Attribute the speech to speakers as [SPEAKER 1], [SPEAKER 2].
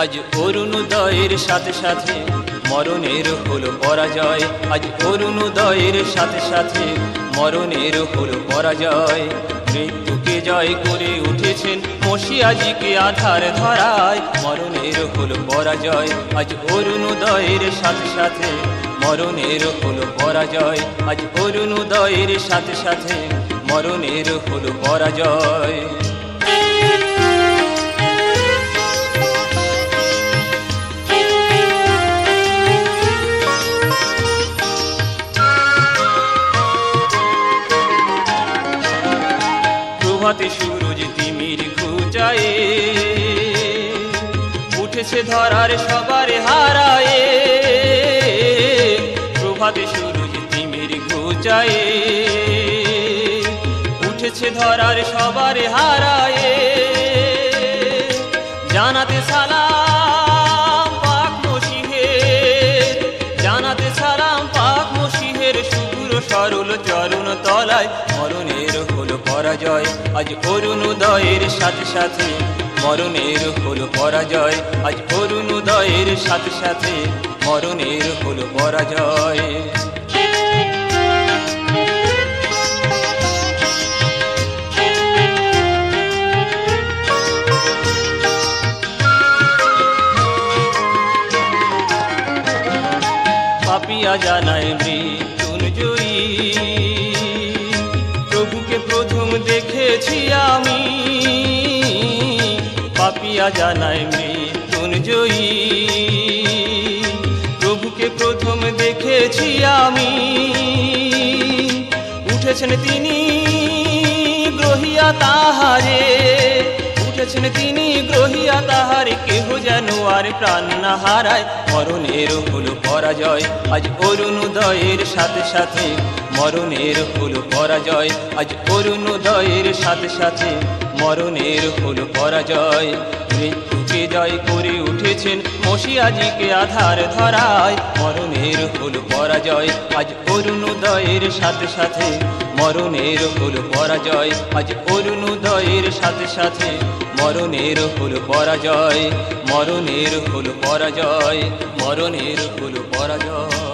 [SPEAKER 1] আজ অরুণোদয়ের সাথে সাথে মরণের হলো পরাজয়। আজ অরুণোদয়ের সাথে সাথে মরণের হলো পরাজয়। মৃত্যুকে জয় করে উঠেছেন মসিয়াজিকে আধার ধরায়, মরণের হলো পরাজয়। আজ অরুণোদয়ের সাথে সাথে মরণের হলো পরাজয়। আজ অরুণোদয়ের সাথে সাথে মরণের হলো পরাজয়। প্রভাতে সূরজ তিমির ঘুচায়ে উঠেছে ধরার সবার হারায়ে। প্রভাতে সূরজ তিমির ঘুচায়ে উঠেছে ধরার সবার হারায়ে। জানাতে সালাম পাক মসিহের, জানাতে সালাম পাক মসিহের শুভ্র সরল চরণ তলায় মরণের হলো পরাজয়। আজ অরুণোদয়ের সাথে সাথে মরণের হলো পরাজয়। আজ অরুণোদয়ের সাথে সাথে মরণের হলো পরাজয়। পাপিয়া জানায় মৃত্যুঞ্জয়ী, প্রভুকে প্রথম দেখেছি আমি। পাপিয়া জানায় মৃত্যুঞ্জয়ী, প্রভুকে প্রথম দেখেছি আমি। উঠেছেন তিনি গ্রহিয়া তাহারে, উঠেছেন তিনি গ্রহিয়া তাহারে, কেহ যেন আর প্রাণ না হারায় মরণের হলো পরাজয়। আজ অরুণোদয়ের সাথে সাথে মরণের হলো পরাজয়। আজ অরুণোদয়ের সাথে সাথে মরণের হলো পরাজয়। মৃত্যুকে জয় করে উঠেছেন মসিয়াজিকে আধার ধরায়, মরণের হলো পরাজয়। আজ অরুণোদয়ের সাথে সাথে মরণের হলো পরাজয়। আজ অরুণোদয়ের সাথে সাথে মরণের হলো পরাজয়। মরণের হলো পরাজয়, মরণের হলো পরাজয়।